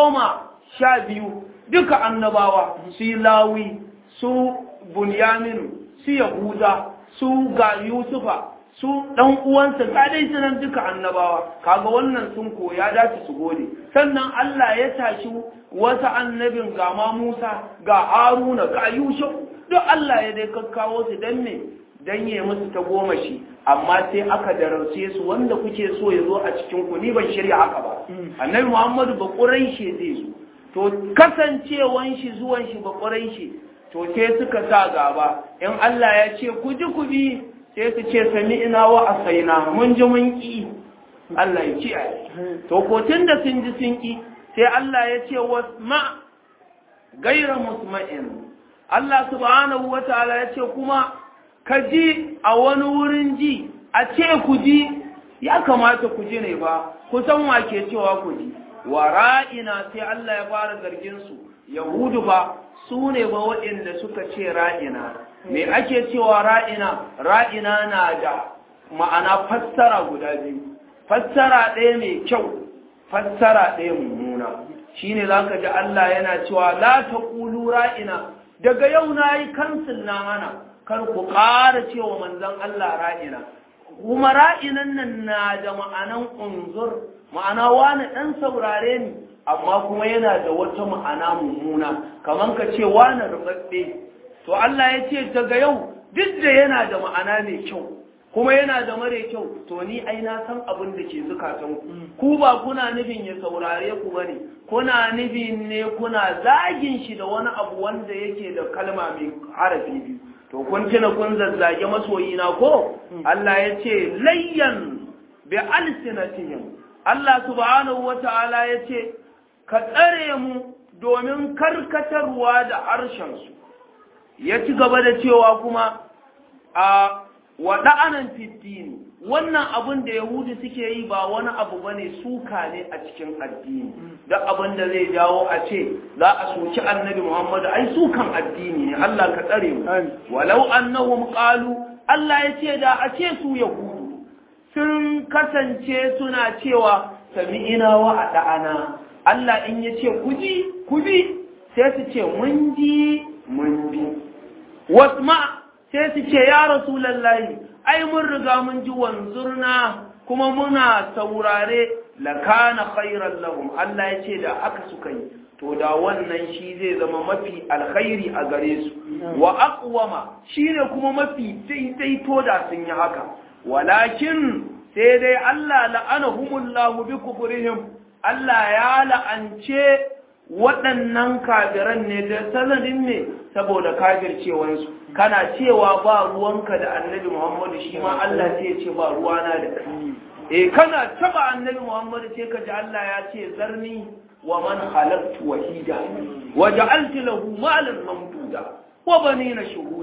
12 duka annabawa, su Lawi, su Bunyamin, su Yahuda, su ga Yusufa, su ɗan uwansa ga dai sunan duka annabawa. Kaga wannan sun koya dace su gode. Sannan Allah ya tashi wasu annabin ga ma Musa, ga Haruna, ga Yusuf, duk Allah ya dai kakkawo su dan ne dan ya musu ta goma shi, amma sai aka darauce su wanda kuke so ya zo a cikin ku, ni ban shirya haka ba. Annabi Muhammadu ba Quraishi zai zo, to kasancewan shi zuwan shi ba Quraishi, to sai suka sa gaba. In Allah ya ce ku ji ku bi, sai su ce sami'ina wa asaina, mun ji mun ki. Allah ya kiyaye. To ko tunda sun ji sun ki, sai Allah ya ce wasma gaira musma'in. Allah subhanahu wataala ya ce kuma ka ji a wani wurin ji, a ce ku ji, ya kamata ku ji ne ba, ku san wa ke cewa ku ji. Wa ra'ina, sai Allah ya fara zargin su. Yahudu ba su ne ba waɗanda suka ce ra'ina. Me ake cewa ra'ina? Ra'ina na da ma'ana fassara guda biyu, fassara ɗaya mai kyau, fassara ɗaya mummuna. Shine zaka ji Allah yana cewa la taqulu ra'ina, daga yau nayi kansil na hana, kar ku ƙara cewa manzon Allah ra'ina. Kuma ra'inan nan na da ma'anan unzur, ma'ana wani ɗan saurare ni, amma kuma yana da wata ma'ana mummuna, kamar ka ce wani rubabbe. To Allah ya ce daga yau duk da yana da ma'ana mai kyau kuma yana da mare kyau, to ni ai na san abin da ke zukatan ku ba kuna nufin ya saurare ku bane, kuna nufin ne kuna zagin shi da wani abu wanda yake da kalma mai harafi biyu. To kun tuna kun zazzage masoyina ko? Allah ya ce layyan bi alsinatihim. Allah subhanahu wata'ala ya ce ka tsare mu domin karkatarwa da harshensu. Ya ci gaba da cewa kuma a waɗa'anan fiddini, wannan abin da Yahudu suke yi ba wani abu bane, suka ne a cikin addini. Da abin da zai jawo a ce za a soki annabi Muhammadu, ai sukan addini ne. Allah ka tsare mu. Walau annahum qalu, Allah ya ce da a ce su Yahudu sun kasance suna cewa sami'ina wa ata'ana, Allah in ya ce ku bi, sai su ce mun ji mun bi. Wasma, sai su ce ya Rasulallahi, ai mun riga mun ji wanzurna kuma muna saurare, lakana khairan lahum. Allah ya ce da aka suka yi, to da wannan shi zai zama mafi alkhairi a gare su, wa aqwama, shine kuma mafi daidaito da sun yi haka. Walakin sai dai Allah la'anahumullahu bi kufrihim, Allah ya la'ance waɗannan kafiran ne da sanadin ne saboda kafircewansu. Kana cewa ba ruwanka da annabi Muhammadu, shi ma Allah sai ya ce ba ruwana da kai. Kana taba annabi Muhammadu sai ka ji Allah ya ce zarni wa man khalaqtu wahida wa ja'altu lahu malan mamduda wa banina shuhuda.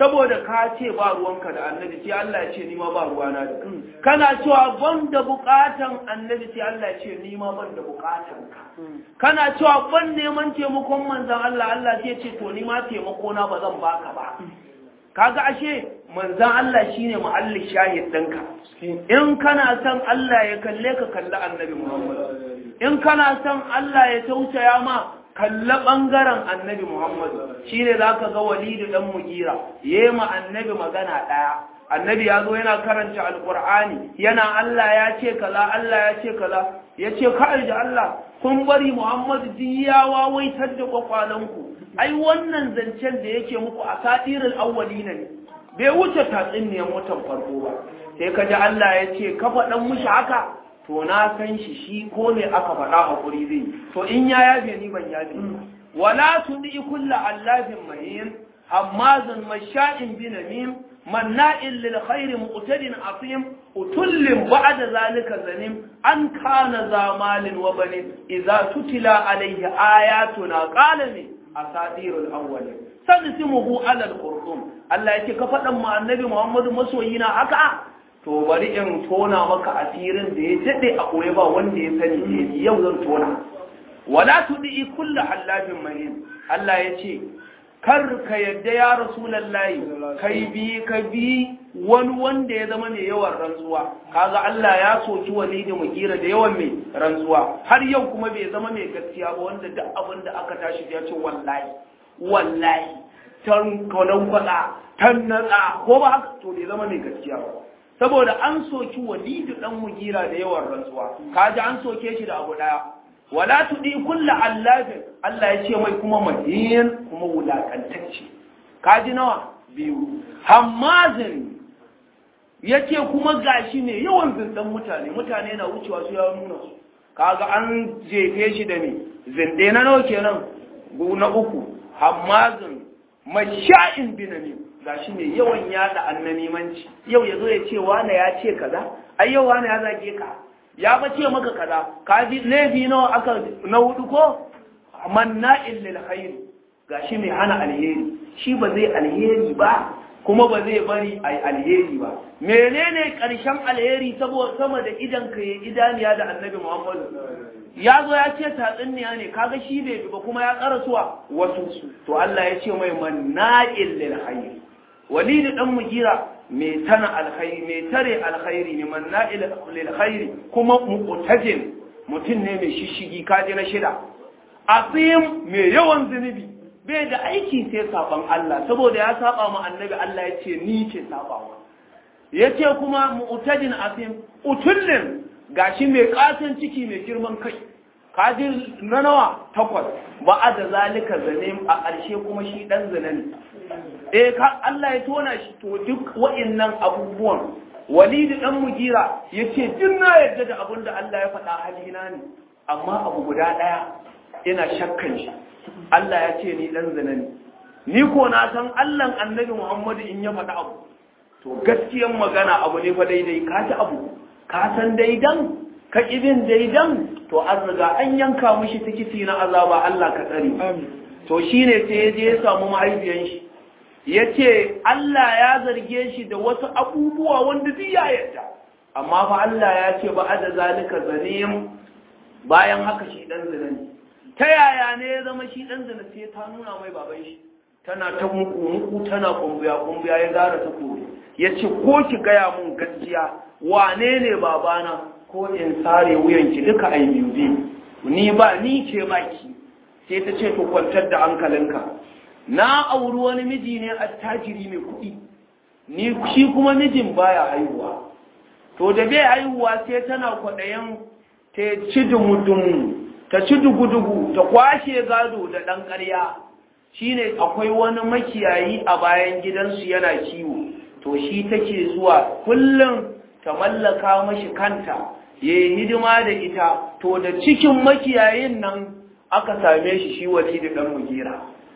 saboda ka ce ba ruwanka da annabi sai Allah ya ce ni ma ba ruwana da kai kana cewa ban da bukatan annabi sai Allah ya ce ni ma ban da bukatan ka kana cewa ban neman taimakon manzon Allah Allah sai ya ce to ni ma taimako na ba zan baka ba kaga ashe manzon Allah shine mu'allil shahid ɗinka in kana son Allah ya kalle ka kalli annabi Muhammad in kana son Allah ya tausaya ma kalla ɓangaren annabi Muhammad shi ne za ka ga Walidu ɗan Mugira ya ma annabi magana ɗaya annabi ya zo yana karanta alƙur'ani yana Allah ya ce kaza Allah ya ce kaza ya ce ka'ar da Allah kun bari Muhammad ya wawaitar da kwakwalanku ai wannan zancen da yake muku a satirul awwalina ne bai wuce tatsuniyar mutan farko ba sai ka ji Allah ya ce ka faɗan mushi haka to na san shi ko ne aka faɗa hakuri zai to in ya yabe ni ban yabe wala tudi kullu allafin mahin hammazun masha'in binamim manna'il lil khairi mu'tadin asim utullin ba'da zalika zanim an kana zamalin wa banin idza tutila alayhi ayatuna qala mi asadirul awwalin sadisimuhu ala al-qur'an Allah yake ka faɗan mu annabi Muhammadu masoyina haka to bari in tona maka asirin da ya dade a koye ba wanda ya sani ne yau zan tona wala tudi kullu hallafin mahin Allah yace kar ka yadda ya rasulullahi ka bi wani wanda ya zama mai yawan rantsuwa kaga Allah ya soki Walidi Mugira da yawan mai rantsuwa har yau kuma bai zama mai gaskiya ba wanda duk abin da aka tashi ya ce wallahi tan kolan kwada tan natsa ko ba haka to bai zama mai gaskiya ba saboda an soki Walidu dan Mugira da yawan rantsuwa kaji an soke shi da abu daya wala tudi kullu allafin Allah ya ce mai kuma mahin kuma wulakantacce kaji nawa biyu hammazin yace kuma gashi ne yawan zindan mutane na wucewa su ya nuna su kaga an jefe shi da ne zinde na nawa kenan na uku hammazin masha'in binani gashi ne yawan yada annamimanci yau yazo ya ce wani ya ce kaza ai yau wani ya zage ka ya bace maka kaza kaji laifi nawa aka na hudu ko manna'il lil khair gashi mai hana alheri shi ba zai alheri ba kuma ba zai bari ai alheri ba menene karshen alheri saboda sama da idan ka yi idaniya da annabi Muhammad ya zo ya ce tatsunniya ne kaga shi bai ba kuma ya karasuwa wasu to Allah ya ce mai manna'il lil khair Walid dan Mugira mai tana alkhairi mai tare alkhairi ne manna'il lil khairi kuma muqtajin mutum ne mai shishigi kaje na shida asim mai yawan zunubi bai da aiki sai saban Allah saboda ya saba ma annabi Allah ya ce ni ce sabawa yace kuma muqtajin asim utullin gashi mai katon ciki mai girman kai kaji na nawa 8 ba da zalika zanim a ƙarshe kuma shi dan zina ne Allah ya tona shi to duk wa'annan abubuwan Walid dan Mugira yace duk na yarda da abin da Allah ya faɗa halina ne amma abu guda daya ina shakkan shi Allah ya ce ni dan zina ne ni ko na san Allah annabi Muhammad in ya faɗa abu to gaskiyan magana abu ne fa daidai ka ta abu ka san daidan ka ibin daidan to an riga an yanka mishi tikiti na azaba Allah ka tsare to shine sai ya je ya samu mahaifiyan shi yace Allah ya zarge shi da wasu abubuwa wanda duk ya yarda amma fa Allah ya ce ba da zalika zalim bayan haka shi dan zina ne ta yaya ne ya zama shi dan zina sai ta nuna mai baban shi tana ta muku tana kumbuya ya gara ta kore yace ko ki gaya mun gaskiya wane ne babana ko in sare wuyanki duka ai biyu ni ba ni ce baki sai ta ce to kwantar da hankalinka na auri wani miji ne attajiri mai kuɗi ni shi kuma mijin baya haihuwa to da bai haihuwa sai tana kwaɗayen ta ci dumudumu ta ci dugudugu ta kwashe gado da ɗan ƙarya shine akwai wani makiyayi a bayan gidansu yana kiwo to shi take zuwa kullum ta mallaka mashi kanta ya yi hidima da ita to da cikin makiyayin nan aka same shi Walid dan Mugira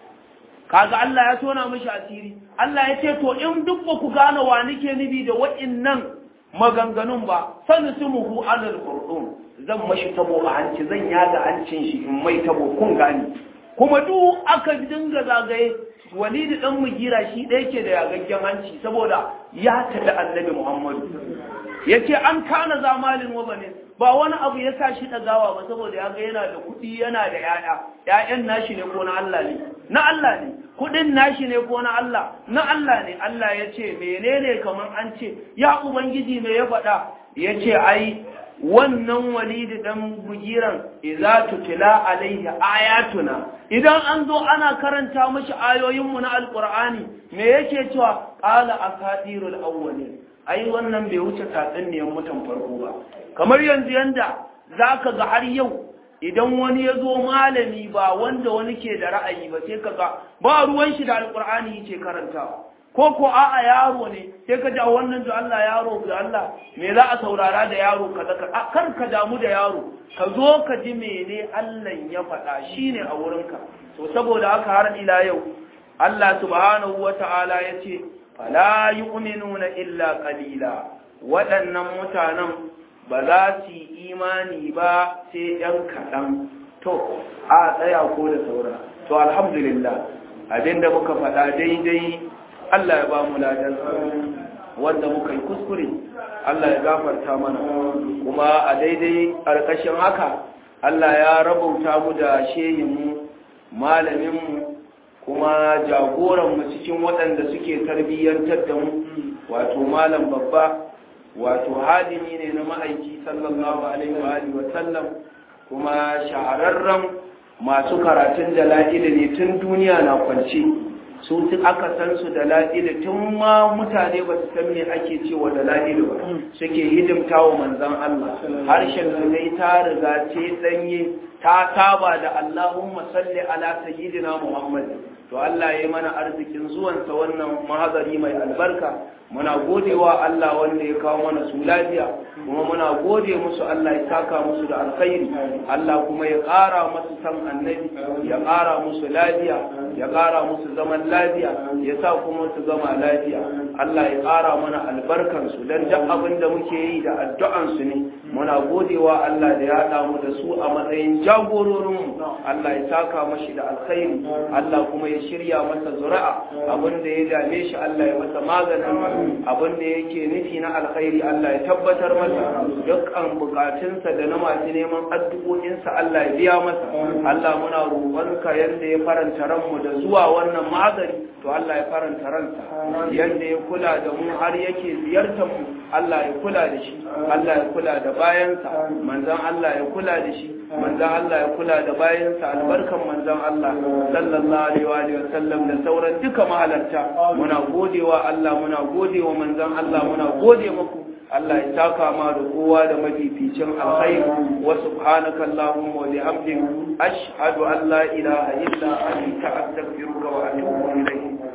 kaga Allah ya tona mishi asiri Allah ya ce to in duk ba ku gane wa nake nibi da wa'innan maganganun ba sanusumuhu alal qur'an zan mashi tabo a hanci zan yaga hancin shi in mai tabo kun gani kuma duk aka dinga zagaye Walid dan Mugira shi ɗaya ke da yagaggen hanci saboda ya tafi Annabi Muhammadu yace an kana zamalin wabanin ba wani abu ya sa shi dagawa ba saboda ya ga yana da kuɗi yana da ƴaƴan nashi ne ko na Allah ne na Allah ne kuɗin nashi ne ko na Allah na Allah ne Allah ya ce menene kamar an ce ya ubangiji me ya faɗa ya ce ai wannan Walid dan Mugiran idza tutila alaihi ayatuna idan an zo ana karanta mishi ayoyinmu na alqur'ani me yake cewa qala asatirul awwalin ai wannan bai wuce tatsuniyar mutan farko ba kamar yanzu yanda zaka ga har yau idan wani ya zo malami ba wanda wani ke da ra'ayi ba sai kaga ba ruwan shi da alqur'ani yake karantawa ko a'a yaro ne sai ka ji a wannan da Allah yaro da Allah me za a saurara da yaro kaza kar ka damu da yaro ka zo ka ji mene Allah ya faɗa shine a wurinka to saboda haka har ila yau Allah subhanahu wata'ala yace fala yu'minuna illa qalila waɗannan mutanen ba za su yi imani ba sai ɗan kaɗan to a tsaya ko da saura to alhamdulillah abinda muka faɗa daidai Allah ya ba mu ladan wanda muka yi kuskure Allah ya gafarta mana kuma a daidai ƙarƙashin haka Allah ya rabauta mu da shehinmu malaminmu kuma jagoranmu cikin waɗanda suke tarbiyyantar da mu wato malam babba wato hadimi ne na ma'aiki sallallahu alaihi wa sallam kuma shahararren masu karatun dala'ila ne tun duniya na kwance su aka san su da la'ili tun ma mutane ba su san me ake cewa da la'ili ba suke hidimta wa manzon Allah harshen su dai ta riga ce danye ta saba da Allahumma salli ala sayyidina Muhammad to Allah ya yi mana arzikin zuwansa wannan mahazari mai albarka muna godewa Allah wanda ya kawo mana su lafiya kuma muna gode musu Allah ya saka musu da alkhairi Allah kuma ya ƙara musu san annabi ya ƙara musu lafiya ya ƙara musu zaman lafiya ya sa kuma su zama lafiya Allah ya ƙara mana albarkansu don duk abin da muke yi da addu'ansu ne muna godewa Allah da ya haɗa mu da su a matsayin jagororinmu Allah ya saka mashi da alkhairi Allah kuma ya shirya masa zuri'a abin da ya dame shi Allah ya masa maganin abin da yake nufi na alkhairi Allah ya tabbatar masa dukkan bukatunsa da na masu neman addu'o'insa Allah ya biya masa Allah muna roƙonka yanda ya faranta ranmu da zuwa wannan magani to Allah ya faranta ransa yanda ya kula da mu har yake ziyartar mu Allah ya kula da shi Allah ya kula da bayansa manzon Allah ya kula da shi manzon Allah ya kula da bayansa albarkan manzon Allah sallallahu alaihi wa sallam da sauran duka mahalarta muna godewa Allah muna godewa manzon Allah muna gode muku Allah ya saka ma da kowa da mafificin alkhairi wa subhanaka allahumma wa bihamdika ashhadu an la ilaha illa anta astaghfiruka wa atubu ilayk